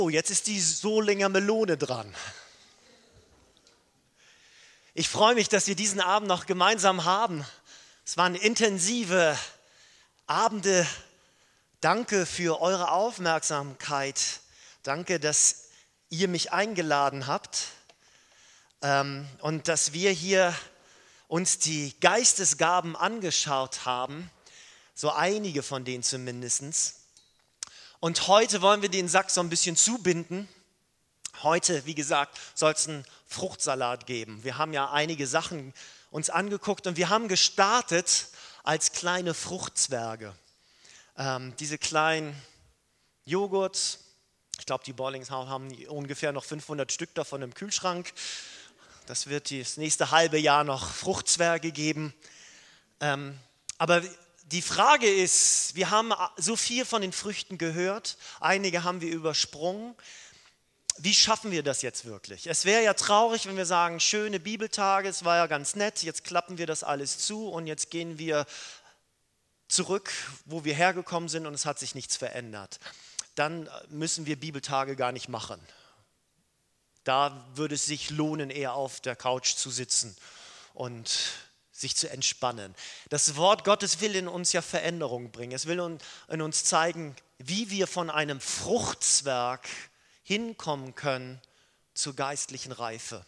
Oh, jetzt ist die Solinger Melone dran. Ich freue mich, dass wir diesen Abend noch gemeinsam haben. Es waren intensive Abende. Danke für eure Aufmerksamkeit. Danke, dass ihr mich eingeladen habt und dass wir hier uns die Geistesgaben angeschaut haben, so einige von denen zumindest. Und heute wollen wir den Sack so ein bisschen zubinden. Heute, wie gesagt, soll es einen Fruchtsalat geben. Wir haben ja einige Sachen uns angeguckt und wir haben gestartet als kleine Fruchtzwerge. Diese kleinen Joghurt, ich glaube, die Borlings haben ungefähr noch 500 Stück davon im Kühlschrank. Das wird das nächste halbe Jahr noch Fruchtzwerge geben. Aber die Frage ist, wir haben so viel von den Früchten gehört, einige haben wir übersprungen. Wie schaffen wir das jetzt wirklich? Es wäre ja traurig, wenn wir sagen, schöne Bibeltage, es war ja ganz nett, jetzt klappen wir das alles zu und jetzt gehen wir zurück, wo wir hergekommen sind und es hat sich nichts verändert. Dann müssen wir Bibeltage gar nicht machen. Da würde es sich lohnen, eher auf der Couch zu sitzen und sich zu entspannen. Das Wort Gottes will in uns ja Veränderung bringen. Es will in uns zeigen, wie wir von einem Fruchtzwerg hinkommen können zur geistlichen Reife.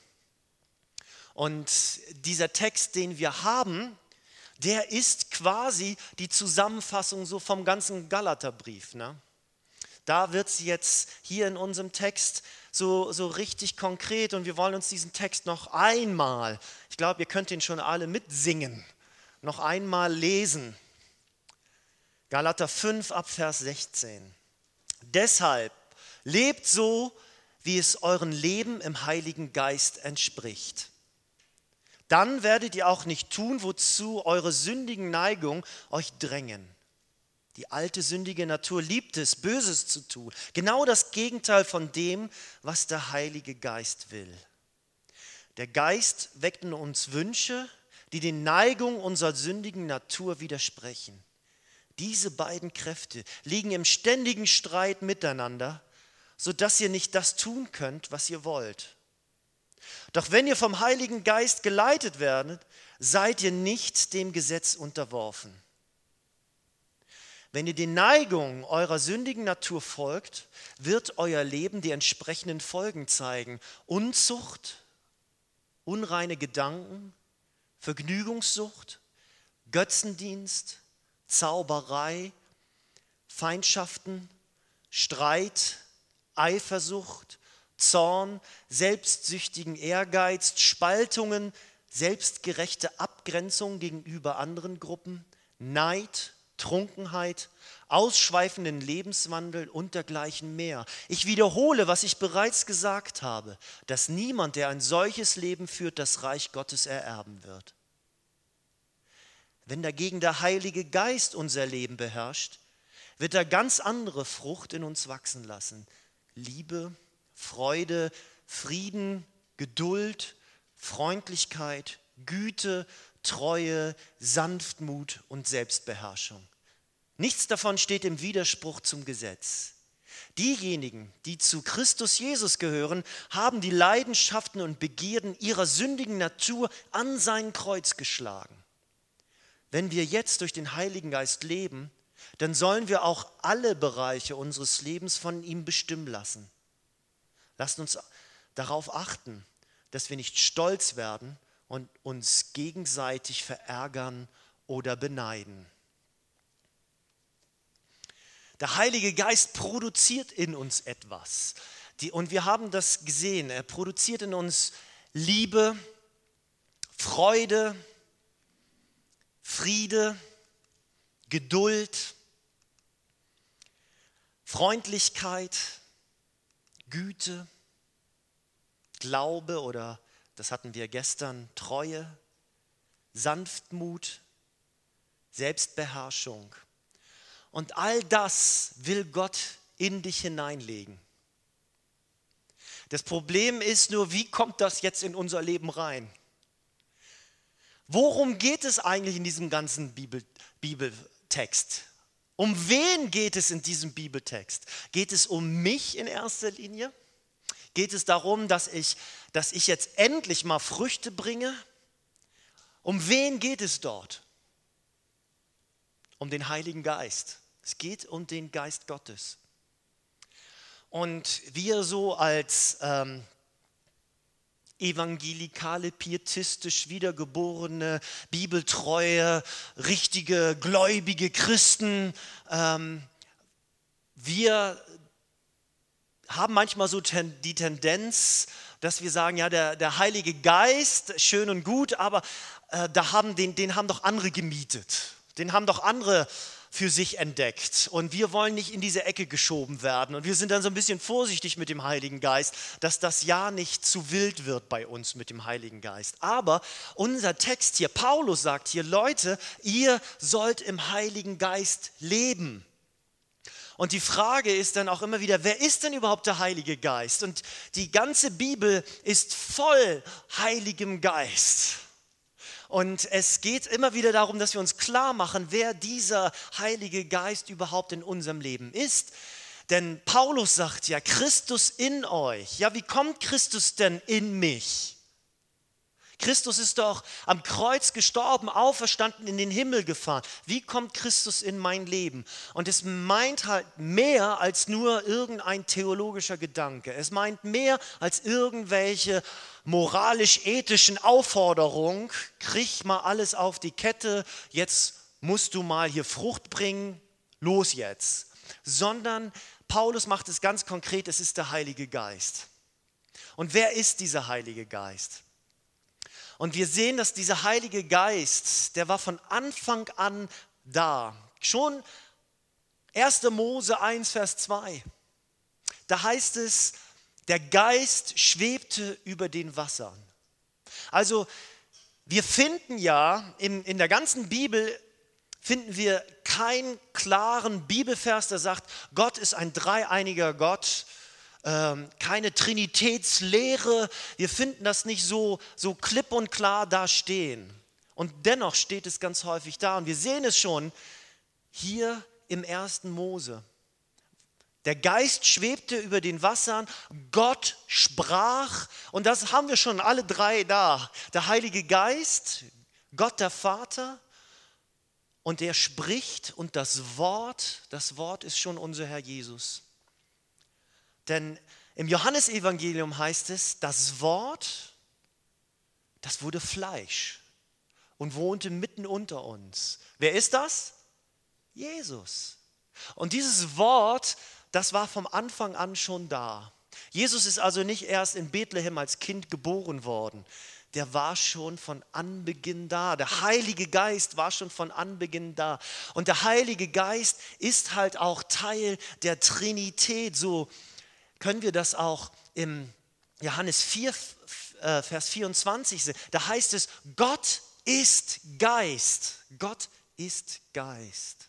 Und dieser Text, den wir haben, der ist quasi die Zusammenfassung so vom ganzen Galaterbrief. Ne? Da wird es jetzt hier in unserem Text so richtig konkret und wir wollen uns diesen Text noch einmal, ich glaube, ihr könnt ihn schon alle mitsingen, noch einmal lesen. Galater 5 ab Vers 16. Deshalb lebt so, wie es euren Leben im Heiligen Geist entspricht. Dann werdet ihr auch nicht tun, wozu eure sündigen Neigungen euch drängen. Die alte sündige Natur liebt es, Böses zu tun. Genau das Gegenteil von dem, was der Heilige Geist will. Der Geist weckt in uns Wünsche, die den Neigungen unserer sündigen Natur widersprechen. Diese beiden Kräfte liegen im ständigen Streit miteinander, sodass ihr nicht das tun könnt, was ihr wollt. Doch wenn ihr vom Heiligen Geist geleitet werdet, seid ihr nicht dem Gesetz unterworfen. Wenn ihr den Neigungen eurer sündigen Natur folgt, wird euer Leben die entsprechenden Folgen zeigen. Unzucht, unreine Gedanken, Vergnügungssucht, Götzendienst, Zauberei, Feindschaften, Streit, Eifersucht, Zorn, selbstsüchtigen Ehrgeiz, Spaltungen, selbstgerechte Abgrenzung gegenüber anderen Gruppen, Neid, Trunkenheit, ausschweifenden Lebenswandel und dergleichen mehr. Ich wiederhole, was ich bereits gesagt habe, dass niemand, der ein solches Leben führt, das Reich Gottes ererben wird. Wenn dagegen der Heilige Geist unser Leben beherrscht, wird er ganz andere Frucht in uns wachsen lassen. Liebe, Freude, Frieden, Geduld, Freundlichkeit, Güte, Treue, Sanftmut und Selbstbeherrschung. Nichts davon steht im Widerspruch zum Gesetz. Diejenigen, die zu Christus Jesus gehören, haben die Leidenschaften und Begierden ihrer sündigen Natur an sein Kreuz geschlagen. Wenn wir jetzt durch den Heiligen Geist leben, dann sollen wir auch alle Bereiche unseres Lebens von ihm bestimmen lassen. Lasst uns darauf achten, dass wir nicht stolz werden und uns gegenseitig verärgern oder beneiden. Der Heilige Geist produziert in uns etwas. Und wir haben das gesehen. Er produziert in uns Liebe, Freude, Friede, Geduld, Freundlichkeit, Güte, Glaube oder, das hatten wir gestern, Treue, Sanftmut, Selbstbeherrschung. Und all das will Gott in dich hineinlegen. Das Problem ist nur, wie kommt das jetzt in unser Leben rein? Worum geht es eigentlich in diesem ganzen Bibeltext? Um wen geht es in diesem Bibeltext? Geht es um mich in erster Linie? Geht es darum, dass ich jetzt endlich mal Früchte bringe? Um wen geht es dort? Um den Heiligen Geist. Es geht um den Geist Gottes. Und wir so als evangelikale, pietistisch wiedergeborene, bibeltreue, richtige, gläubige Christen, wir haben manchmal so die Tendenz, dass wir sagen, ja, der Heilige Geist, schön und gut, aber den haben doch andere gemietet. Den haben doch andere für sich entdeckt. Und wir wollen nicht in diese Ecke geschoben werden. Und wir sind dann so ein bisschen vorsichtig mit dem Heiligen Geist, dass das ja nicht zu wild wird bei uns mit dem Heiligen Geist. Aber unser Text hier, Paulus sagt hier, Leute, ihr sollt im Heiligen Geist leben. Und die Frage ist dann auch immer wieder, wer ist denn überhaupt der Heilige Geist? Und die ganze Bibel ist voll Heiligem Geist. Und es geht immer wieder darum, dass wir uns klar machen, wer dieser Heilige Geist überhaupt in unserem Leben ist. Denn Paulus sagt ja, Christus in euch. Ja, wie kommt Christus denn in mich? Christus ist doch am Kreuz gestorben, auferstanden, in den Himmel gefahren. Wie kommt Christus in mein Leben? Und es meint halt mehr als nur irgendein theologischer Gedanke. Es meint mehr als irgendwelche moralisch-ethischen Aufforderungen. Krieg mal alles auf die Kette, jetzt musst du mal hier Frucht bringen, los jetzt. Sondern Paulus macht es ganz konkret, es ist der Heilige Geist. Und wer ist dieser Heilige Geist? Und wir sehen, dass dieser Heilige Geist, der war von Anfang an da. Schon 1. Mose 1, Vers 2. Da heißt es, der Geist schwebte über den Wassern. Also wir finden ja, in der ganzen Bibel finden wir keinen klaren Bibelvers, der sagt, Gott ist ein dreieiniger Gott. Keine Trinitätslehre, wir finden das nicht so klipp und klar da stehen. Und dennoch steht es ganz häufig da. Und wir sehen es schon hier im 1. Mose. Der Geist schwebte über den Wassern, Gott sprach. Und das haben wir schon alle drei da. Der Heilige Geist, Gott der Vater. Und er spricht und das Wort ist schon unser Herr Jesus. Denn im Johannesevangelium heißt es, das Wort, das wurde Fleisch und wohnte mitten unter uns. Wer ist das? Jesus. Und dieses Wort, das war vom Anfang an schon da. Jesus ist also nicht erst in Bethlehem als Kind geboren worden. Der war schon von Anbeginn da. Der Heilige Geist war schon von Anbeginn da. Und der Heilige Geist ist halt auch Teil der Trinität, so können wir das auch im Johannes 4, Vers 24 sehen. Da heißt es, Gott ist Geist. Gott ist Geist.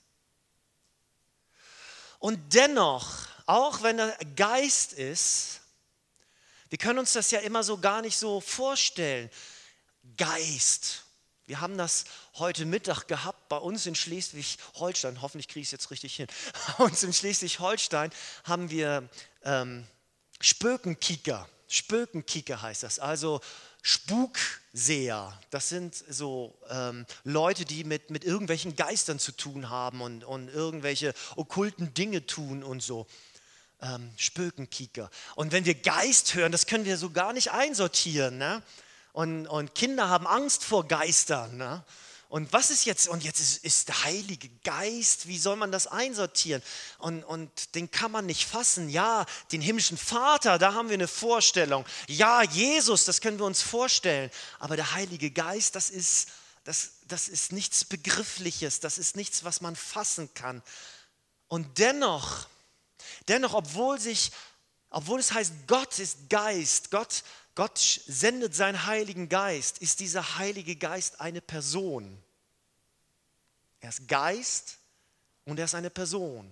Und dennoch, auch wenn er Geist ist, wir können uns das ja immer so gar nicht so vorstellen. Geist. Wir haben das heute Mittag gehabt bei uns in Schleswig-Holstein. Hoffentlich kriege ich es jetzt richtig hin. Bei uns in Schleswig-Holstein haben wir Spökenkicker. Spökenkicker heißt das, also Spukseher. Das sind so Leute, die mit irgendwelchen Geistern zu tun haben und irgendwelche okkulten Dinge tun und so. Spökenkicker. Und wenn wir Geist hören, das können wir so gar nicht einsortieren. Ne? Und Kinder haben Angst vor Geistern. Ne? Und was ist jetzt? Und jetzt ist der Heilige Geist, wie soll man das einsortieren? Und den kann man nicht fassen. Ja, den himmlischen Vater, da haben wir eine Vorstellung. Ja, Jesus, das können wir uns vorstellen. Aber der Heilige Geist, das ist nichts Begriffliches, das ist nichts, was man fassen kann. Und dennoch, obwohl es heißt, Gott ist Geist, Gott sendet seinen Heiligen Geist, ist dieser Heilige Geist eine Person. Er ist Geist und er ist eine Person.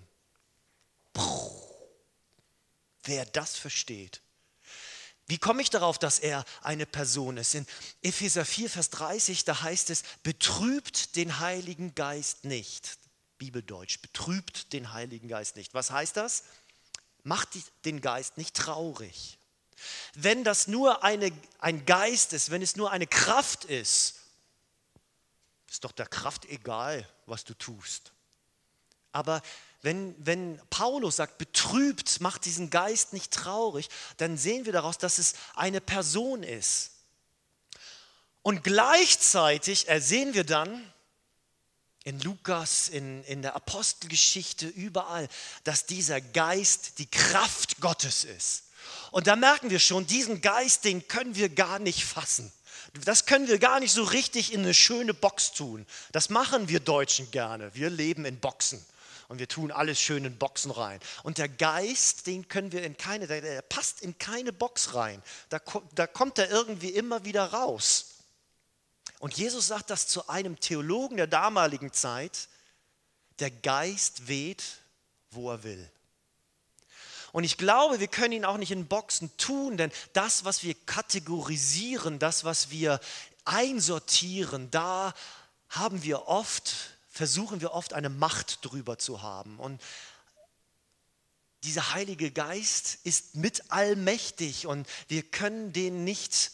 Wer das versteht. Wie komme ich darauf, dass er eine Person ist? In Epheser 4, Vers 30, da heißt es, betrübt den Heiligen Geist nicht. Bibeldeutsch. Betrübt den Heiligen Geist nicht. Was heißt das? Macht den Geist nicht traurig. Wenn das nur ein Geist ist, wenn es nur eine Kraft ist doch der Kraft egal, was du tust. Aber wenn Paulus sagt, betrübt, macht diesen Geist nicht traurig, dann sehen wir daraus, dass es eine Person ist. Und gleichzeitig sehen wir dann in Lukas, in der Apostelgeschichte, überall, dass dieser Geist die Kraft Gottes ist. Und da merken wir schon, diesen Geist, den können wir gar nicht fassen. Das können wir gar nicht so richtig in eine schöne Box tun. Das machen wir Deutschen gerne. Wir leben in Boxen und wir tun alles schön in Boxen rein. Und der Geist, den können wir der passt in keine Box rein. Da kommt er irgendwie immer wieder raus. Und Jesus sagt das zu einem Theologen der damaligen Zeit: Der Geist weht, wo er will. Und ich glaube, wir können ihn auch nicht in Boxen tun, denn das, was wir kategorisieren, das, was wir einsortieren, da versuchen wir oft eine Macht drüber zu haben. Und dieser Heilige Geist ist mitallmächtig und wir können den nicht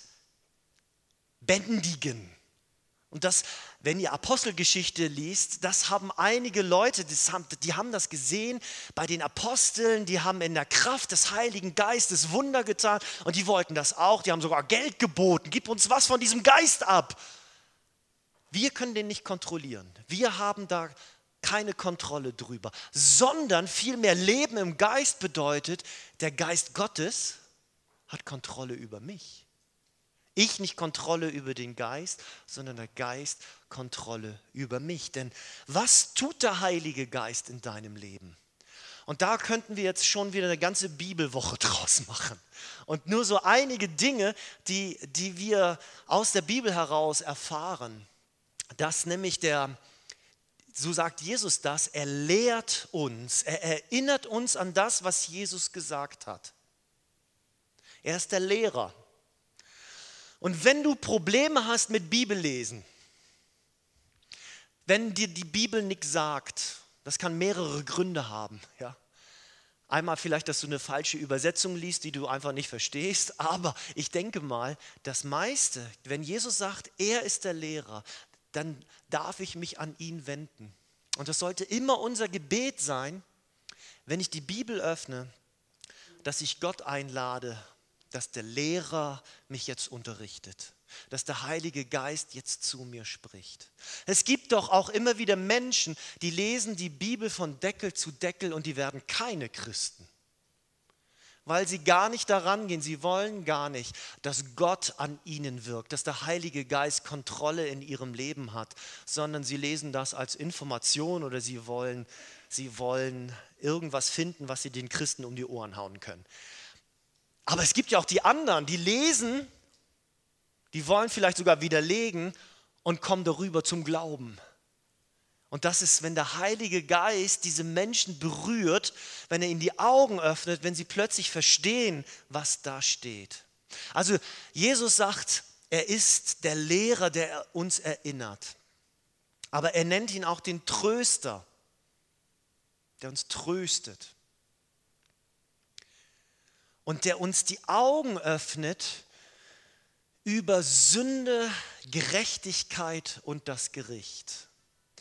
bändigen. Und das, wenn ihr Apostelgeschichte liest, das haben einige Leute, die haben das gesehen bei den Aposteln, die haben in der Kraft des Heiligen Geistes Wunder getan und die wollten das auch, die haben sogar Geld geboten, gib uns was von diesem Geist ab. Wir können den nicht kontrollieren, wir haben da keine Kontrolle drüber, sondern vielmehr Leben im Geist bedeutet, der Geist Gottes hat Kontrolle über mich. Ich nicht Kontrolle über den Geist, sondern der Geist Kontrolle über mich. Denn was tut der Heilige Geist in deinem Leben? Und da könnten wir jetzt schon wieder eine ganze Bibelwoche draus machen. Und nur so einige Dinge, die wir aus der Bibel heraus erfahren. Dass nämlich so sagt Jesus das, er lehrt uns, er erinnert uns an das, was Jesus gesagt hat. Er ist der Lehrer. Und wenn du Probleme hast mit Bibellesen, wenn dir die Bibel nichts sagt, das kann mehrere Gründe haben. Ja? Einmal vielleicht, dass du eine falsche Übersetzung liest, die du einfach nicht verstehst, aber ich denke mal, das meiste, wenn Jesus sagt, er ist der Lehrer, dann darf ich mich an ihn wenden. Und das sollte immer unser Gebet sein, wenn ich die Bibel öffne, dass ich Gott einlade, dass der Lehrer mich jetzt unterrichtet, dass der Heilige Geist jetzt zu mir spricht. Es gibt doch auch immer wieder Menschen, die lesen die Bibel von Deckel zu Deckel und die werden keine Christen, weil sie gar nicht daran gehen, sie wollen gar nicht, dass Gott an ihnen wirkt, dass der Heilige Geist Kontrolle in ihrem Leben hat, sondern sie lesen das als Information oder sie wollen irgendwas finden, was sie den Christen um die Ohren hauen können. Aber es gibt ja auch die anderen, die lesen, die wollen vielleicht sogar widerlegen und kommen darüber zum Glauben. Und das ist, wenn der Heilige Geist diese Menschen berührt, wenn er ihnen die Augen öffnet, wenn sie plötzlich verstehen, was da steht. Also Jesus sagt, er ist der Lehrer, der uns erinnert. Aber er nennt ihn auch den Tröster, der uns tröstet. Und der uns die Augen öffnet über Sünde, Gerechtigkeit und das Gericht.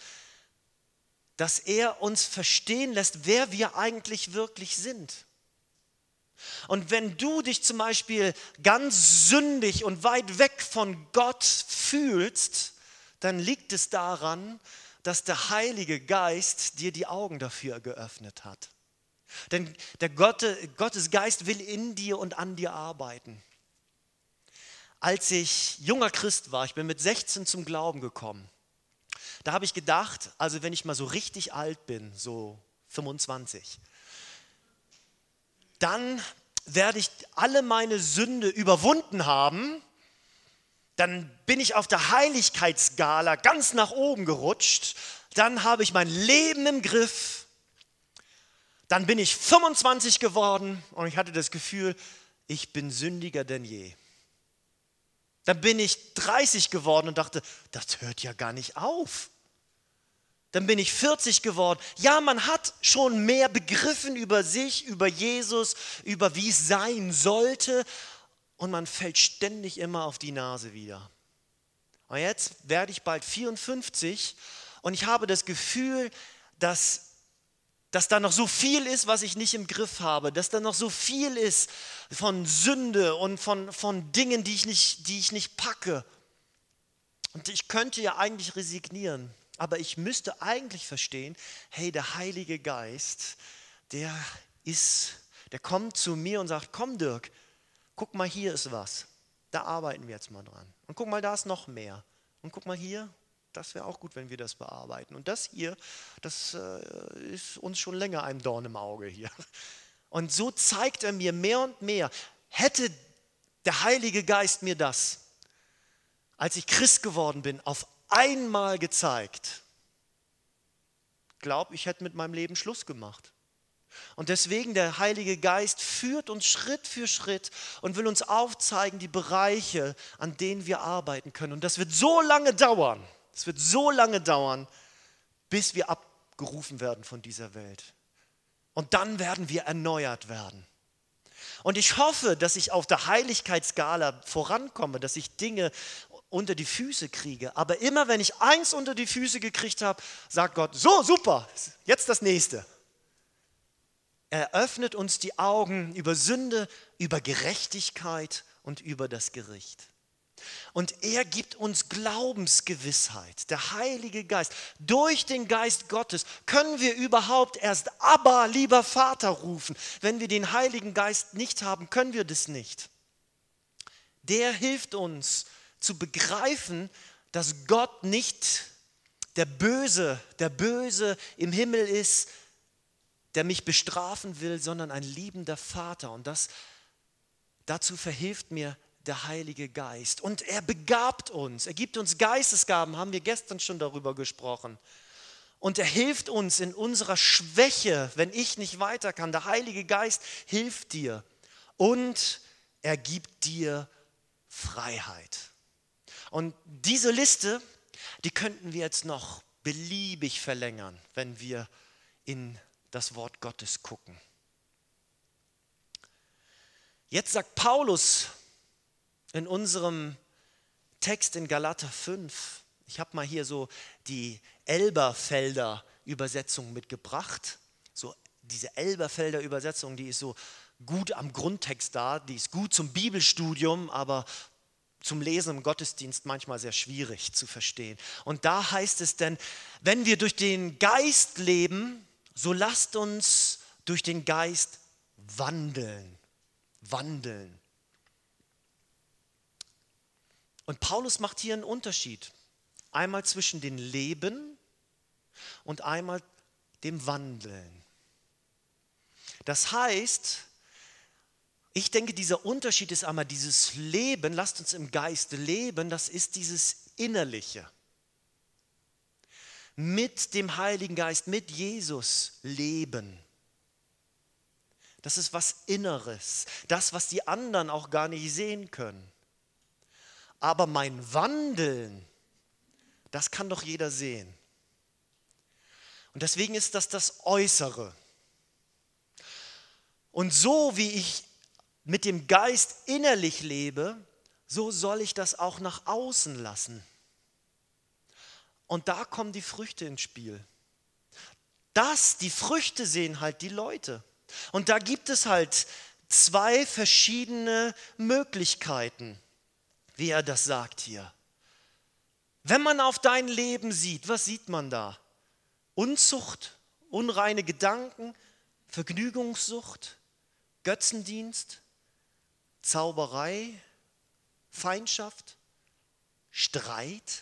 Dass er uns verstehen lässt, wer wir eigentlich wirklich sind. Und wenn du dich zum Beispiel ganz sündig und weit weg von Gott fühlst, dann liegt es daran, dass der Heilige Geist dir die Augen dafür geöffnet hat. Denn der Gottes Geist will in dir und an dir arbeiten. Als ich junger Christ war, ich bin mit 16 zum Glauben gekommen, da habe ich gedacht, also wenn ich mal so richtig alt bin, so 25, dann werde ich alle meine Sünde überwunden haben, dann bin ich auf der Heiligkeitsskala ganz nach oben gerutscht, dann habe ich mein Leben im Griff. Dann bin ich 25 geworden und ich hatte das Gefühl, ich bin sündiger denn je. Dann bin ich 30 geworden und dachte, das hört ja gar nicht auf. Dann bin ich 40 geworden. Ja, man hat schon mehr begriffen über sich, über Jesus, über wie es sein sollte. Und man fällt ständig immer auf die Nase wieder. Und jetzt werde ich bald 54 und ich habe das Gefühl, dass da noch so viel ist, was ich nicht im Griff habe, dass da noch so viel ist von Sünde und von Dingen, die ich nicht packe. Und ich könnte ja eigentlich resignieren, aber ich müsste eigentlich verstehen, hey, der Heilige Geist, der kommt zu mir und sagt, komm Dirk, guck mal, hier ist was. Da arbeiten wir jetzt mal dran. Und guck mal, da ist noch mehr. Und guck mal hier, das wäre auch gut, wenn wir das bearbeiten. Und das hier, das ist uns schon länger ein Dorn im Auge hier. Und so zeigt er mir mehr und mehr. Hätte der Heilige Geist mir das, als ich Christ geworden bin, auf einmal gezeigt, glaube ich, hätte mit meinem Leben Schluss gemacht. Und deswegen, der Heilige Geist führt uns Schritt für Schritt und will uns aufzeigen, die Bereiche, an denen wir arbeiten können. Und das wird so lange dauern, bis wir abgerufen werden von dieser Welt. Und dann werden wir erneuert werden. Und ich hoffe, dass ich auf der Heiligkeitsskala vorankomme, dass ich Dinge unter die Füße kriege. Aber immer wenn ich eins unter die Füße gekriegt habe, sagt Gott, so super, jetzt das nächste. Er öffnet uns die Augen über Sünde, über Gerechtigkeit und über das Gericht. Und er gibt uns Glaubensgewissheit, der Heilige Geist. Durch den Geist Gottes können wir überhaupt erst Abba, lieber Vater rufen. Wenn wir den Heiligen Geist nicht haben, können wir das nicht. Der hilft uns zu begreifen, dass Gott nicht der Böse im Himmel ist, der mich bestrafen will, sondern ein liebender Vater. Und dazu verhilft mir der Heilige Geist. Und er begabt uns, er gibt uns Geistesgaben, haben wir gestern schon darüber gesprochen. Und er hilft uns in unserer Schwäche, wenn ich nicht weiter kann. Der Heilige Geist hilft dir und er gibt dir Freiheit. Und diese Liste, die könnten wir jetzt noch beliebig verlängern, wenn wir in das Wort Gottes gucken. Jetzt sagt Paulus in unserem Text in Galater 5, ich habe mal hier so die Elberfelder Übersetzung mitgebracht. So diese Elberfelder Übersetzung, die ist so gut am Grundtext da, die ist gut zum Bibelstudium, aber zum Lesen im Gottesdienst manchmal sehr schwierig zu verstehen. Und da heißt es denn, wenn wir durch den Geist leben, so lasst uns durch den Geist wandeln. Und Paulus macht hier einen Unterschied. Einmal zwischen dem Leben und einmal dem Wandeln. Das heißt, ich denke, dieser Unterschied ist einmal dieses Leben, lasst uns im Geist leben, das ist dieses Innerliche. Mit dem Heiligen Geist, mit Jesus leben. Das ist was Inneres, das, was die anderen auch gar nicht sehen können. Aber mein Wandeln, das kann doch jeder sehen. Und deswegen ist das Äußere. Und so wie ich mit dem Geist innerlich lebe, so soll ich das auch nach außen lassen. Und da kommen die Früchte ins Spiel. Die Früchte sehen halt die Leute. Und da gibt es halt zwei verschiedene Möglichkeiten, wie er das sagt hier. Wenn man auf dein Leben sieht, was sieht man da? Unzucht, unreine Gedanken, Vergnügungssucht, Götzendienst, Zauberei, Feindschaft, Streit,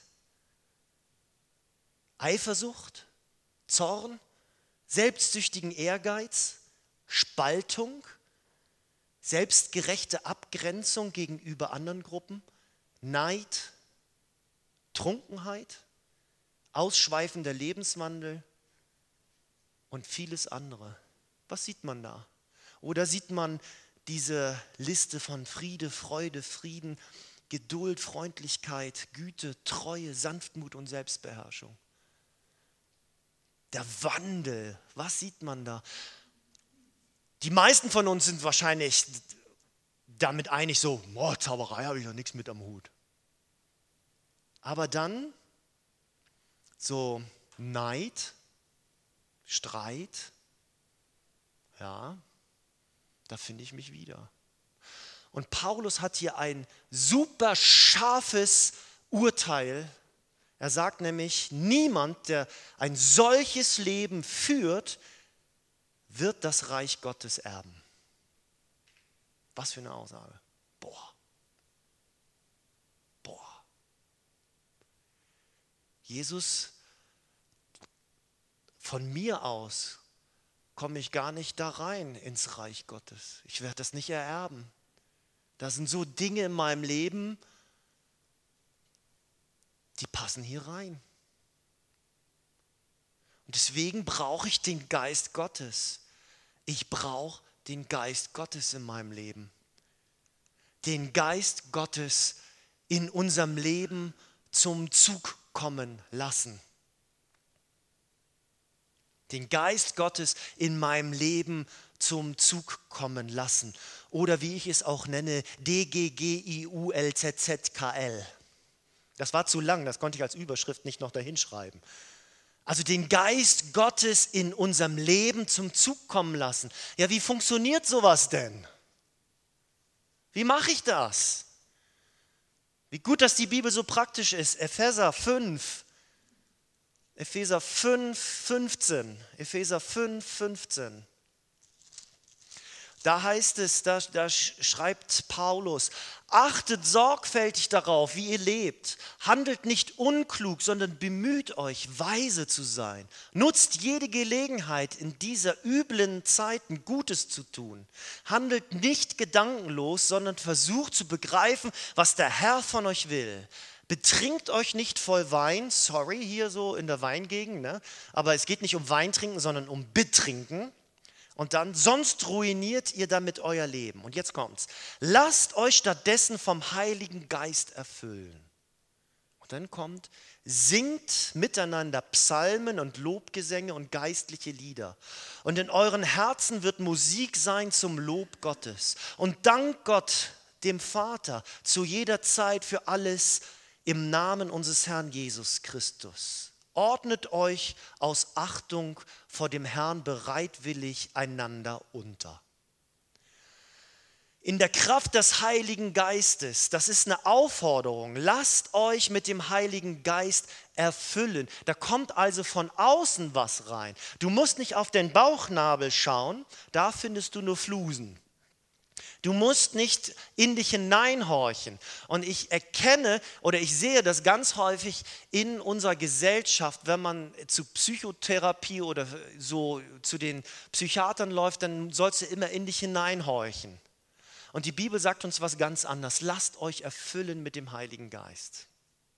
Eifersucht, Zorn, selbstsüchtigen Ehrgeiz, Spaltung, selbstgerechte Abgrenzung gegenüber anderen Gruppen, Neid, Trunkenheit, ausschweifender Lebenswandel und vieles andere. Was sieht man da? Oder sieht man diese Liste von Friede, Freude, Frieden, Geduld, Freundlichkeit, Güte, Treue, Sanftmut und Selbstbeherrschung? der Wandel, was sieht man da? Die meisten von uns sind wahrscheinlich damit einig, so, Zauberei habe ich noch nichts mit am Hut. Aber dann so Neid, Streit, ja, da finde ich mich wieder. Und Paulus hat hier ein super scharfes Urteil. Er sagt nämlich, niemand, der ein solches Leben führt, wird das Reich Gottes erben. Was für eine Aussage. Boah. Jesus, von mir aus komme ich gar nicht da rein ins Reich Gottes. Ich werde das nicht ererben. Da sind so Dinge in meinem Leben, die passen hier rein. Und deswegen brauche ich den Geist Gottes. Ich brauche den Geist Gottes in meinem Leben. Den Geist Gottes in unserem Leben zum Zug kommen lassen. Den Geist Gottes in meinem Leben zum Zug kommen lassen. Oder wie ich es auch nenne, DGGIULZZKL. Das war zu lang, das konnte ich als Überschrift nicht noch dahin schreiben. Also den Geist Gottes in unserem Leben zum Zug kommen lassen. Ja, wie funktioniert sowas denn? Wie mache ich das? Wie gut, dass die Bibel so praktisch ist. Epheser 5, 15. Da heißt es, da schreibt Paulus, achtet sorgfältig darauf, wie ihr lebt. Handelt nicht unklug, sondern bemüht euch, weise zu sein. Nutzt jede Gelegenheit, in dieser üblen Zeiten Gutes zu tun. Handelt nicht gedankenlos, sondern versucht zu begreifen, was der Herr von euch will. Betrinkt euch nicht voll Wein, sorry, hier so in der Weingegend, ne? Aber es geht nicht um Weintrinken, sondern um Betrinken. Und dann, sonst ruiniert ihr damit euer Leben. Und jetzt kommt's. Lasst euch stattdessen vom Heiligen Geist erfüllen. Und dann kommt, singt miteinander Psalmen und Lobgesänge und geistliche Lieder. Und in euren Herzen wird Musik sein zum Lob Gottes. Und dankt Gott, dem Vater, zu jeder Zeit für alles im Namen unseres Herrn Jesus Christus. Ordnet euch aus Achtung vor dem Herrn bereitwillig einander unter. In der Kraft des Heiligen Geistes, das ist eine Aufforderung, lasst euch mit dem Heiligen Geist erfüllen. Da kommt also von außen was rein. Du musst nicht auf den Bauchnabel schauen, da findest du nur Flusen. Du musst nicht in dich hineinhorchen. Und ich erkenne oder ich sehe das ganz häufig in unserer Gesellschaft, wenn man zu Psychotherapie oder so zu den Psychiatern läuft, dann sollst du immer in dich hineinhorchen. Und die Bibel sagt uns was ganz anderes. Lasst euch erfüllen mit dem Heiligen Geist.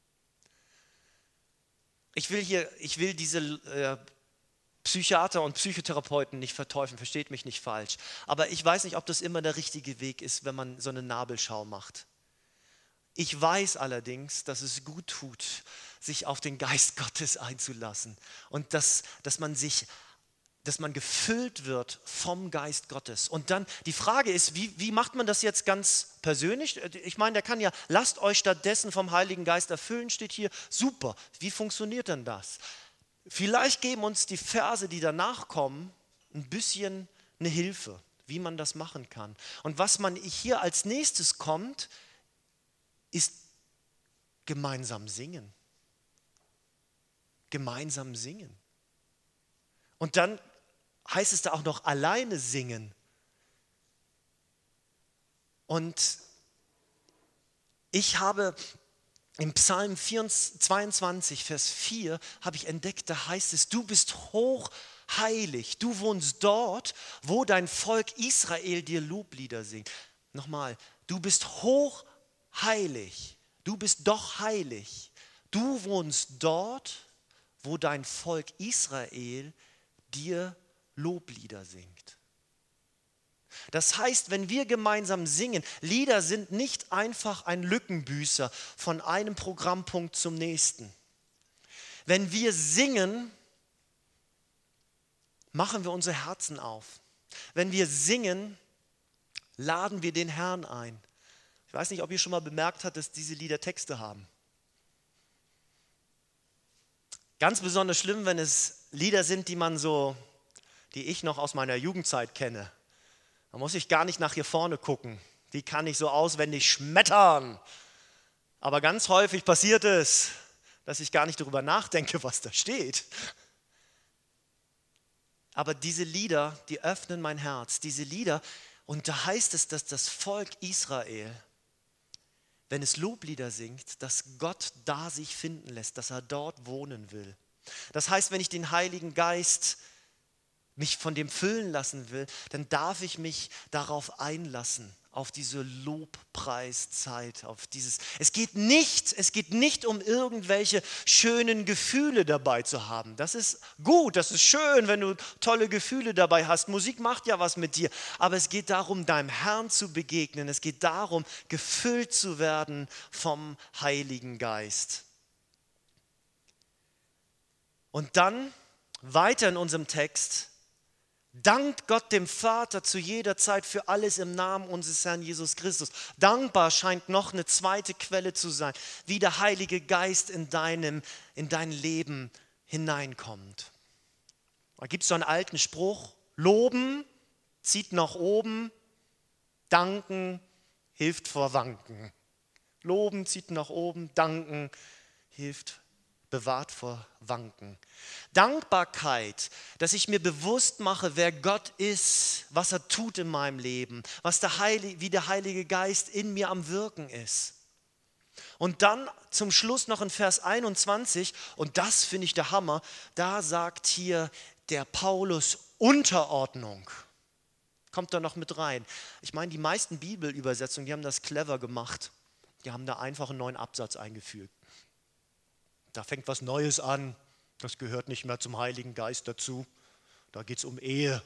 Ich will diese Psychiater und Psychotherapeuten nicht verteufeln, versteht mich nicht falsch. Aber ich weiß nicht, ob das immer der richtige Weg ist, wenn man so eine Nabelschau macht. Ich weiß allerdings, dass es gut tut, sich auf den Geist Gottes einzulassen und dass man gefüllt wird vom Geist Gottes. Und dann die Frage ist, wie macht man das jetzt ganz persönlich? Ich meine, der kann ja, lasst euch stattdessen vom Heiligen Geist erfüllen, steht hier. Super, wie funktioniert denn das? Vielleicht geben uns die Verse, die danach kommen, ein bisschen eine Hilfe, wie man das machen kann. Und was man hier als nächstes kommt, ist gemeinsam singen. Gemeinsam singen. Und dann heißt es da auch noch alleine singen. Und ich habe im Psalm 22, Vers 4 habe ich entdeckt, da heißt es, du bist hochheilig, du wohnst dort, wo dein Volk Israel dir Loblieder singt. Nochmal, du bist hochheilig, du bist doch heilig. Du wohnst dort, wo dein Volk Israel dir Loblieder singt. Das heißt, wenn wir gemeinsam singen, Lieder sind nicht einfach ein Lückenbüßer von einem Programmpunkt zum nächsten. Wenn wir singen, machen wir unsere Herzen auf. Wenn wir singen, laden wir den Herrn ein. Ich weiß nicht, ob ihr schon mal bemerkt habt, dass diese Lieder Texte haben. Ganz besonders schlimm, wenn es Lieder sind, die ich noch aus meiner Jugendzeit kenne. Da muss ich gar nicht nach hier vorne gucken. Die kann ich so auswendig schmettern. Aber ganz häufig passiert es, dass ich gar nicht darüber nachdenke, was da steht. Aber diese Lieder, die öffnen mein Herz. Diese Lieder, und da heißt es, dass das Volk Israel, wenn es Loblieder singt, dass Gott da sich finden lässt, dass er dort wohnen will. Das heißt, wenn ich den Heiligen Geist mich von dem füllen lassen will, dann darf ich mich darauf einlassen, auf diese Lobpreiszeit, es geht nicht um irgendwelche schönen Gefühle dabei zu haben. Das ist gut, das ist schön, wenn du tolle Gefühle dabei hast. Musik macht ja was mit dir, aber es geht darum, deinem Herrn zu begegnen. Es geht darum, gefüllt zu werden vom Heiligen Geist. Und dann weiter in unserem Text: Dankt Gott dem Vater zu jeder Zeit für alles im Namen unseres Herrn Jesus Christus. Dankbar scheint noch eine zweite Quelle zu sein, wie der Heilige Geist in dein Leben hineinkommt. Da gibt es so einen alten Spruch: Loben zieht nach oben, danken hilft vor Wanken. Loben zieht nach oben, danken bewahrt vor Wanken. Dankbarkeit, dass ich mir bewusst mache, wer Gott ist, was er tut in meinem Leben, wie der Heilige Geist in mir am Wirken ist. Und dann zum Schluss noch in Vers 21, und das finde ich der Hammer, da sagt hier der Paulus Unterordnung. Kommt da noch mit rein. Ich meine, die meisten Bibelübersetzungen, die haben das clever gemacht. Die haben da einfach einen neuen Absatz eingefügt. Da fängt was Neues an, das gehört nicht mehr zum Heiligen Geist dazu. Da geht es um Ehe.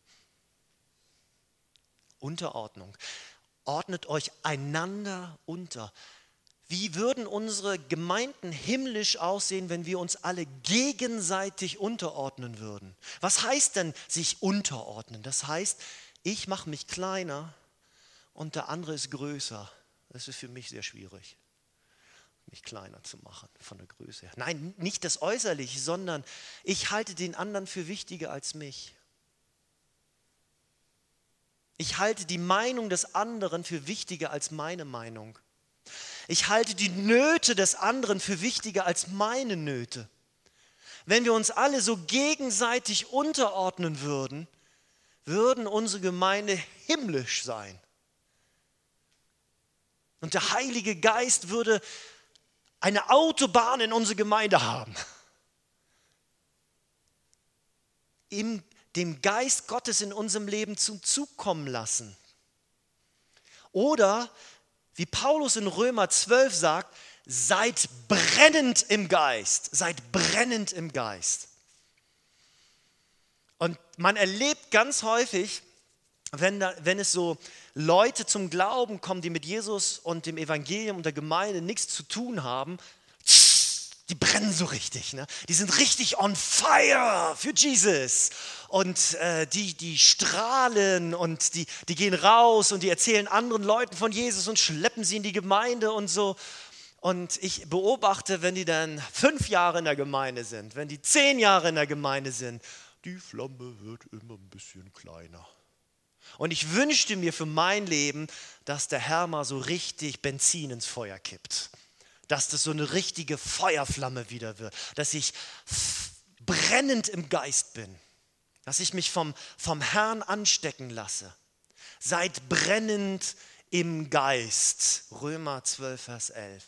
Unterordnung. Ordnet euch einander unter. Wie würden unsere Gemeinden himmlisch aussehen, wenn wir uns alle gegenseitig unterordnen würden? Was heißt denn sich unterordnen? Das heißt, ich mache mich kleiner und der andere ist größer. Das ist für mich sehr schwierig, mich kleiner zu machen von der Größe her. Nein, nicht das Äußerliche, sondern ich halte den anderen für wichtiger als mich. Ich halte die Meinung des anderen für wichtiger als meine Meinung. Ich halte die Nöte des anderen für wichtiger als meine Nöte. Wenn wir uns alle so gegenseitig unterordnen würden, würden unsere Gemeinde himmlisch sein. Und der Heilige Geist würde eine Autobahn in unsere Gemeinde haben. Dem Geist Gottes in unserem Leben zum Zug kommen lassen. Oder, wie Paulus in Römer 12 sagt, seid brennend im Geist. Seid brennend im Geist. Und man erlebt ganz häufig, wenn es so Leute zum Glauben kommen, die mit Jesus und dem Evangelium und der Gemeinde nichts zu tun haben, die brennen so richtig. Ne? Die sind richtig on fire für Jesus. Und die strahlen und die gehen raus und die erzählen anderen Leuten von Jesus und schleppen sie in die Gemeinde und so. Und ich beobachte, wenn die dann 5 Jahre in der Gemeinde sind, wenn die 10 Jahre in der Gemeinde sind, die Flamme wird immer ein bisschen kleiner. Und ich wünschte mir für mein Leben, dass der Herr mal so richtig Benzin ins Feuer kippt. Dass das so eine richtige Feuerflamme wieder wird. Dass ich brennend im Geist bin. Dass ich mich vom Herrn anstecken lasse. Seid brennend im Geist. Römer 12, Vers 11.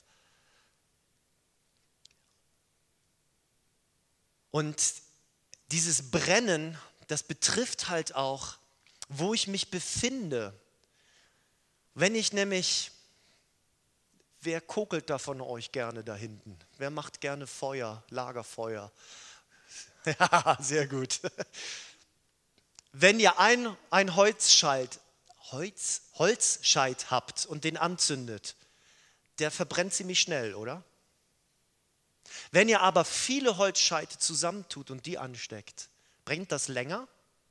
Und dieses Brennen, das betrifft halt auch, wo ich mich befinde. Wenn ich nämlich, wer kokelt da von euch gerne da hinten? Wer macht gerne Feuer, Lagerfeuer? Ja, sehr gut. Wenn ihr ein Holzscheit habt und den anzündet, der verbrennt ziemlich schnell, oder? Wenn ihr aber viele Holzscheite zusammentut und die ansteckt, brennt das länger.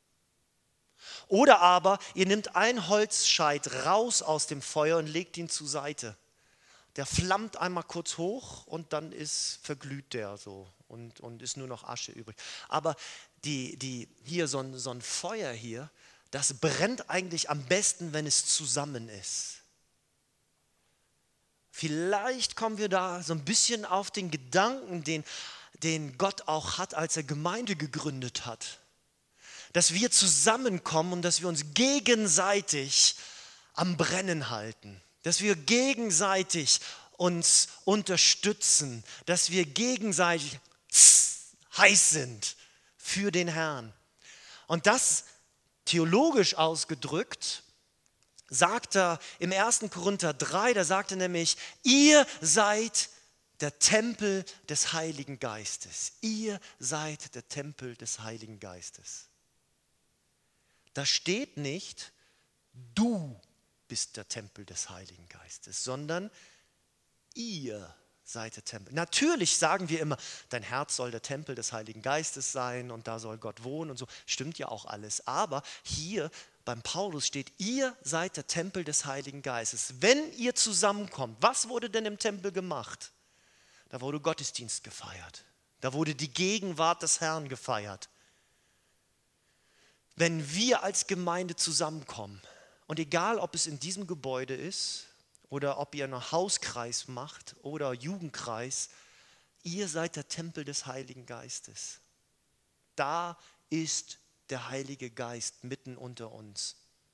Oder aber ihr nehmt einen Holzscheit raus aus dem Feuer und legt ihn zur Seite. Der flammt einmal kurz hoch und dann verglüht der so und ist nur noch Asche übrig. Aber hier so ein Feuer hier, das brennt eigentlich am besten, wenn es zusammen ist. Vielleicht kommen wir da so ein bisschen auf den Gedanken, den Gott auch hat, als er Gemeinde gegründet hat. Dass wir zusammenkommen und dass wir uns gegenseitig am Brennen halten. Dass wir gegenseitig uns unterstützen. Dass wir gegenseitig heiß sind für den Herrn. Und das theologisch ausgedrückt sagt er im 1. Korinther 3, da sagt er nämlich, ihr seid der Tempel des Heiligen Geistes. Ihr seid der Tempel des Heiligen Geistes. Da steht nicht, du bist der Tempel des Heiligen Geistes, sondern ihr seid der Tempel. Natürlich sagen wir immer, dein Herz soll der Tempel des Heiligen Geistes sein und da soll Gott wohnen und so. Stimmt ja auch alles. Aber hier beim Paulus steht, ihr seid der Tempel des Heiligen Geistes. Wenn ihr zusammenkommt, was wurde denn im Tempel gemacht? Da wurde Gottesdienst gefeiert. Da wurde die Gegenwart des Herrn gefeiert. Wenn wir als Gemeinde zusammenkommen, und egal ob es in diesem Gebäude ist oder ob ihr einen Hauskreis macht oder Jugendkreis, ihr seid der Tempel des Heiligen Geistes. Da ist der Heilige Geist mitten unter uns.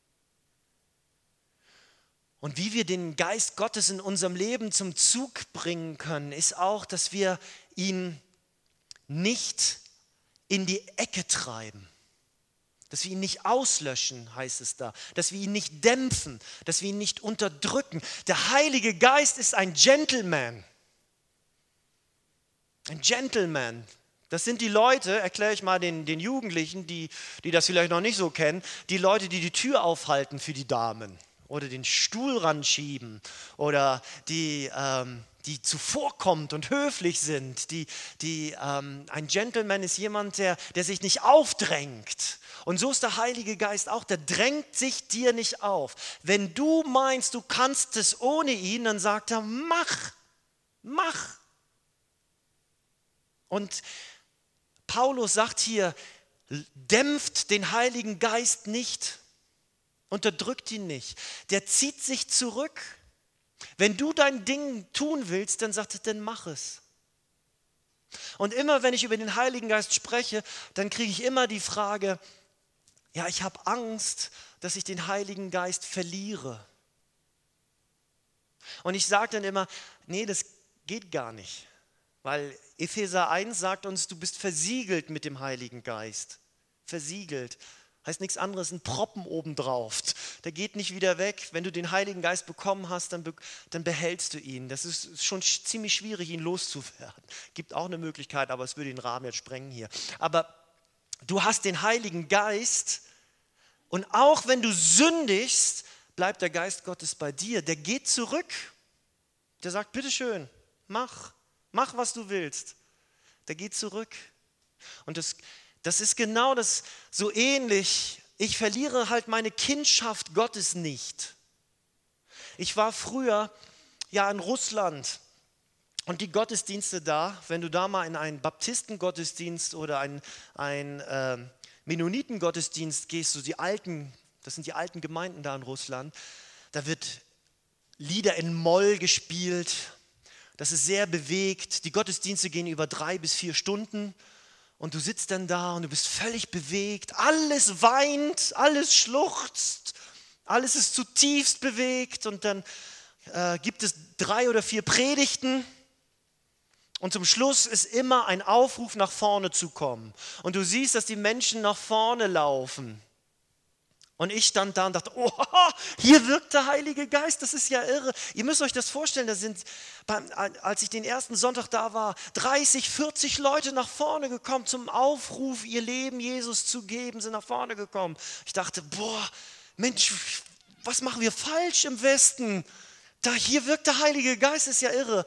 Und wie wir den Geist Gottes in unserem Leben zum Zug bringen können, ist auch, dass wir ihn nicht in die Ecke treiben. Dass wir ihn nicht auslöschen, heißt es da. Dass wir ihn nicht dämpfen, dass wir ihn nicht unterdrücken. Der Heilige Geist ist ein Gentleman. Ein Gentleman. Das sind die Leute, erkläre ich mal den Jugendlichen, die das vielleicht noch nicht so kennen, die Leute, die die Tür aufhalten für die Damen oder den Stuhl ranschieben oder die zuvorkommt und höflich sind. Ein Gentleman ist jemand, der sich nicht aufdrängt. Und so ist der Heilige Geist auch, der drängt sich dir nicht auf. Wenn du meinst, du kannst es ohne ihn, dann sagt er, mach. Und Paulus sagt hier, dämpft den Heiligen Geist nicht, unterdrückt ihn nicht. Der zieht sich zurück. Wenn du dein Ding tun willst, dann sagt er, dann mach es. Und immer wenn ich über den Heiligen Geist spreche, dann kriege ich immer die Frage, ja, ich habe Angst, dass ich den Heiligen Geist verliere. Und ich sage dann immer, nee, das geht gar nicht. Weil Epheser 1 sagt uns, du bist versiegelt mit dem Heiligen Geist. Versiegelt. Heißt nichts anderes, ein Proppen obendrauf. Der geht nicht wieder weg. Wenn du den Heiligen Geist bekommen hast, dann behältst du ihn. Das ist schon ziemlich schwierig, ihn loszuwerden. Gibt auch eine Möglichkeit, aber es würde den Rahmen jetzt sprengen hier. Aber du hast den Heiligen Geist und auch wenn du sündigst, bleibt der Geist Gottes bei dir. Der geht zurück. Der sagt, bitteschön, mach, was du willst. Der geht zurück. Und das ist genau das, so ähnlich. Ich verliere halt meine Kindschaft Gottes nicht. Ich war früher ja in Russland und die Gottesdienste da, wenn du da mal in einen Baptistengottesdienst oder einen Mennonitengottesdienst gehst, das sind die alten Gemeinden da in Russland, da wird Lieder in Moll gespielt, das ist sehr bewegt, die Gottesdienste gehen über 3 bis 4 Stunden. Und du sitzt dann da und du bist völlig bewegt. Alles weint, alles schluchzt, alles ist zutiefst bewegt. Und dann gibt es 3 oder 4 Predigten. Und zum Schluss ist immer ein Aufruf, nach vorne zu kommen. Und du siehst, dass die Menschen nach vorne laufen. Und ich stand da und dachte, oh, hier wirkt der Heilige Geist, das ist ja irre. Ihr müsst euch das vorstellen, als ich den ersten Sonntag da war, 30, 40 Leute nach vorne gekommen zum Aufruf, ihr Leben Jesus zu geben, sind nach vorne gekommen. Ich dachte, boah, Mensch, was machen wir falsch im Westen? Hier wirkt der Heilige Geist, ist ja irre.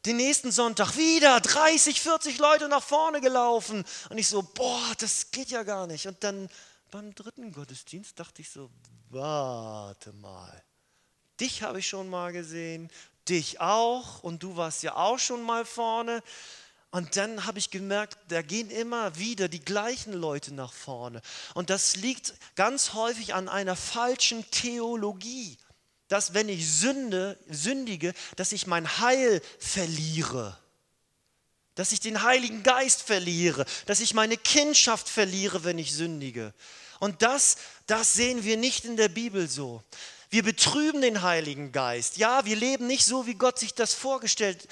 Den nächsten Sonntag wieder 30, 40 Leute nach vorne gelaufen. Und ich so, boah, das geht ja gar nicht. Und dann beim dritten Gottesdienst dachte ich so, warte mal. Dich habe ich schon mal gesehen, dich auch und du warst ja auch schon mal vorne. Und dann habe ich gemerkt, da gehen immer wieder die gleichen Leute nach vorne. Und das liegt ganz häufig an einer falschen Theologie, dass wenn ich sündige, dass ich mein Heil verliere, dass ich den Heiligen Geist verliere, dass ich meine Kindschaft verliere, wenn ich sündige. Und das sehen wir nicht in der Bibel so. Wir betrüben den Heiligen Geist. Ja, wir leben nicht so, wie Gott sich das vorgestellt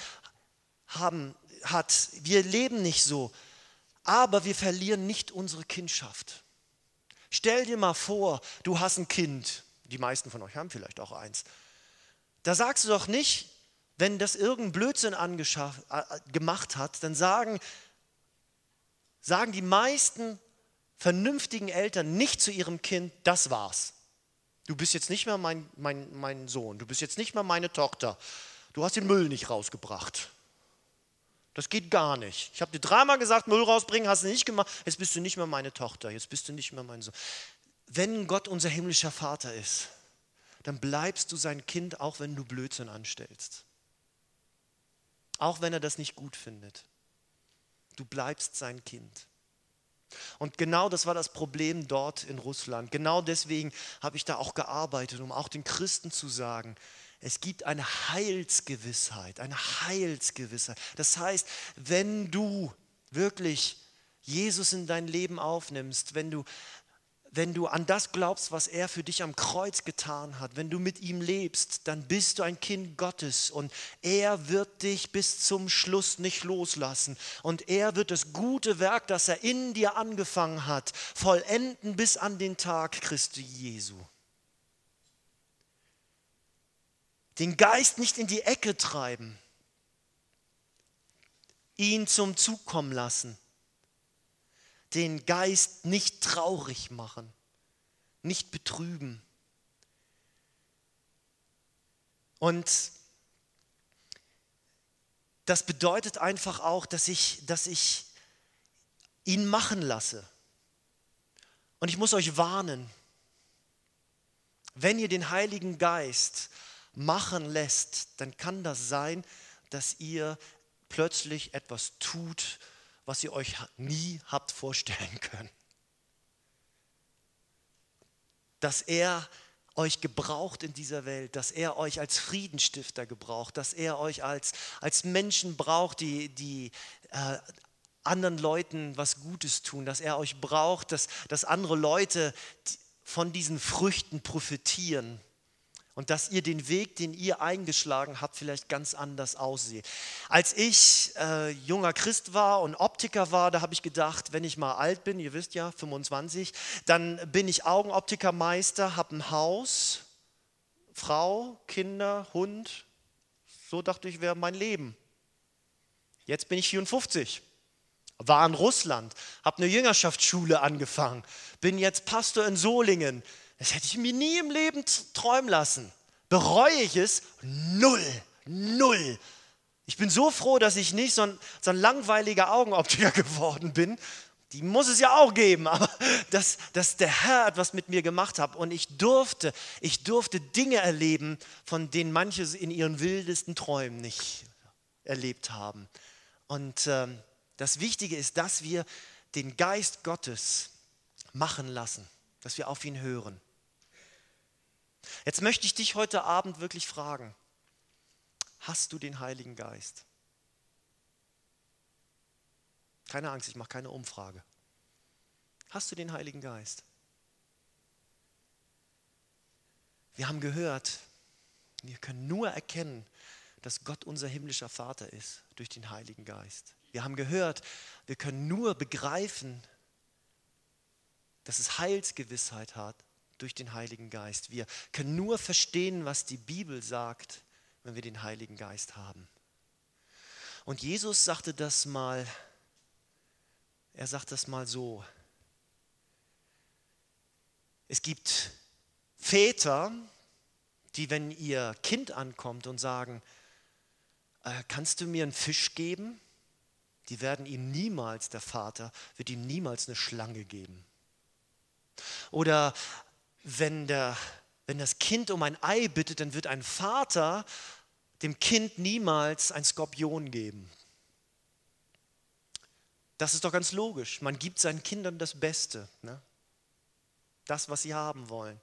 hat. Wir leben nicht so, aber wir verlieren nicht unsere Kindschaft. Stell dir mal vor, du hast ein Kind. Die meisten von euch haben vielleicht auch eins. Da sagst du doch nicht, wenn das irgendeinen Blödsinn gemacht hat, dann sagen die meisten vernünftigen Eltern nicht zu ihrem Kind, das war's. Du bist jetzt nicht mehr mein Sohn, du bist jetzt nicht mehr meine Tochter. Du hast den Müll nicht rausgebracht. Das geht gar nicht. Ich habe dir 3-mal gesagt, Müll rausbringen, hast du nicht gemacht. Jetzt bist du nicht mehr meine Tochter, jetzt bist du nicht mehr mein Sohn. Wenn Gott unser himmlischer Vater ist, dann bleibst du sein Kind, auch wenn du Blödsinn anstellst. Auch wenn er das nicht gut findet. Du bleibst sein Kind. Und genau das war das Problem dort in Russland. Genau deswegen habe ich da auch gearbeitet, um auch den Christen zu sagen, es gibt eine Heilsgewissheit, eine Heilsgewissheit. Das heißt, wenn du wirklich Jesus in dein Leben aufnimmst, wenn du an das glaubst, was er für dich am Kreuz getan hat, wenn du mit ihm lebst, dann bist du ein Kind Gottes und er wird dich bis zum Schluss nicht loslassen. Und er wird das gute Werk, das er in dir angefangen hat, vollenden bis an den Tag Christi Jesu. Den Geist nicht in die Ecke treiben, ihn zum Zug kommen lassen. Den Geist nicht traurig machen, nicht betrüben. Und das bedeutet einfach auch, dass ich ihn machen lasse. Und ich muss euch warnen, wenn ihr den Heiligen Geist machen lässt, dann kann das sein, dass ihr plötzlich etwas tut, was ihr euch nie habt vorstellen können. Dass er euch gebraucht in dieser Welt, dass er euch als Friedensstifter gebraucht, dass er euch als Menschen braucht, die anderen Leuten was Gutes tun, dass er euch braucht, dass andere Leute von diesen Früchten profitieren. Und dass ihr den Weg, den ihr eingeschlagen habt, vielleicht ganz anders aussieht. Als ich junger Christ war und Optiker war, da habe ich gedacht, wenn ich mal alt bin, ihr wisst ja, 25, dann bin ich Augenoptikermeister, habe ein Haus, Frau, Kinder, Hund. So dachte ich, wäre mein Leben. Jetzt bin ich 54, war in Russland, habe eine Jüngerschaftsschule angefangen, bin jetzt Pastor in Solingen. Das hätte ich mir nie im Leben träumen lassen. Bereue ich es? Null. Ich bin so froh, dass ich nicht so ein langweiliger Augenoptiker geworden bin. Die muss es ja auch geben, aber dass der Herr etwas mit mir gemacht hat. Und ich durfte Dinge erleben, von denen manche in ihren wildesten Träumen nicht erlebt haben. Und das Wichtige ist, dass wir den Geist Gottes machen lassen, dass wir auf ihn hören. Jetzt möchte ich dich heute Abend wirklich fragen, hast du den Heiligen Geist? Keine Angst, ich mache keine Umfrage. Hast du den Heiligen Geist? Wir haben gehört, wir können nur erkennen, dass Gott unser himmlischer Vater ist durch den Heiligen Geist. Wir haben gehört, wir können nur begreifen, dass es Heilsgewissheit hat durch den Heiligen Geist. Wir können nur verstehen, was die Bibel sagt, wenn wir den Heiligen Geist haben. Und Jesus sagte das mal, er sagt das mal so. Es gibt Väter, die, wenn ihr Kind ankommt und sagen, kannst du mir einen Fisch geben? Die werden ihm niemals, der Vater wird ihm niemals eine Schlange geben. Oder wenn das Kind um ein Ei bittet, dann wird ein Vater dem Kind niemals ein Skorpion geben. Das ist doch ganz logisch. Man gibt seinen Kindern das Beste, ne? Das, was sie haben wollen.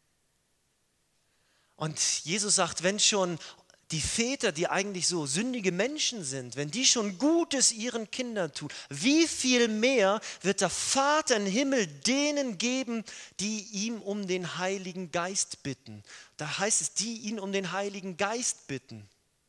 Und Jesus sagt, wenn schon die Väter, die eigentlich so sündige Menschen sind, wenn die schon Gutes ihren Kindern tun, wie viel mehr wird der Vater im Himmel denen geben, die ihm um den Heiligen Geist bitten. Da heißt es, die ihn um den Heiligen Geist bitten.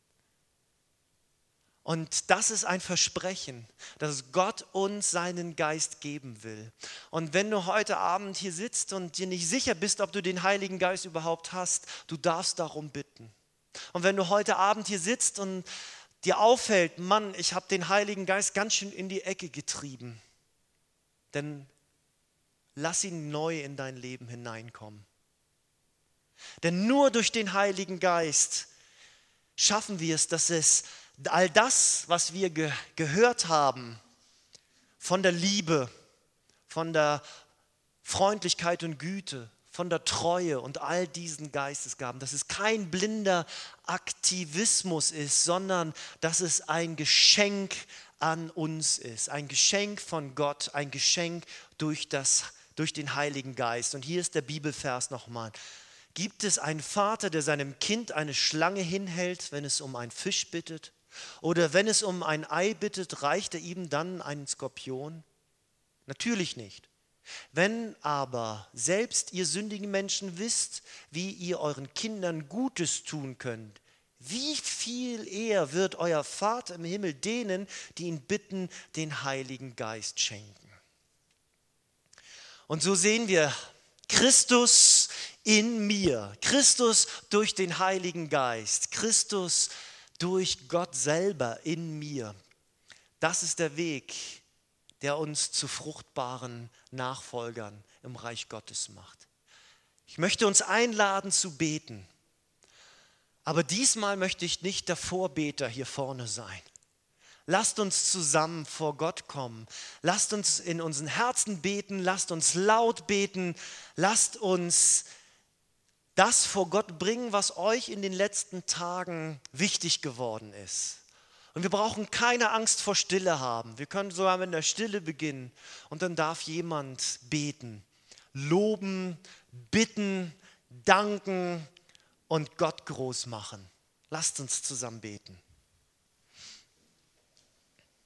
Und das ist ein Versprechen, dass Gott uns seinen Geist geben will. Und wenn du heute Abend hier sitzt und dir nicht sicher bist, ob du den Heiligen Geist überhaupt hast, du darfst darum bitten. Und wenn du heute Abend hier sitzt und dir auffällt, Mann, ich habe den Heiligen Geist ganz schön in die Ecke getrieben, dann lass ihn neu in dein Leben hineinkommen. Denn nur durch den Heiligen Geist schaffen wir es, dass es all das, was wir gehört haben, von der Liebe, von der Freundlichkeit und Güte, von der Treue und all diesen Geistesgaben, dass es kein blinder Aktivismus ist, sondern dass es ein Geschenk an uns ist, ein Geschenk von Gott, ein Geschenk durch den Heiligen Geist. Und hier ist der Bibelvers nochmal. Gibt es einen Vater, der seinem Kind eine Schlange hinhält, wenn es um einen Fisch bittet? Oder wenn es um ein Ei bittet, reicht er ihm dann einen Skorpion? Natürlich nicht. Wenn aber selbst ihr sündigen Menschen wisst, wie ihr euren Kindern Gutes tun könnt, wie viel eher wird euer Vater im Himmel denen, die ihn bitten, den Heiligen Geist schenken. Und so sehen wir Christus in mir, Christus durch den Heiligen Geist, Christus durch Gott selber in mir. Das ist der Weg, der uns zu fruchtbaren Nachfolgern im Reich Gottes macht. Ich möchte uns einladen zu beten, aber diesmal möchte ich nicht der Vorbeter hier vorne sein. Lasst uns zusammen vor Gott kommen. Lasst uns in unseren Herzen beten, lasst uns laut beten, lasst uns das vor Gott bringen, was euch in den letzten Tagen wichtig geworden ist. Und wir brauchen keine Angst vor Stille haben. Wir können sogar mit der Stille beginnen und dann darf jemand beten, loben, bitten, danken und Gott groß machen. Lasst uns zusammen beten.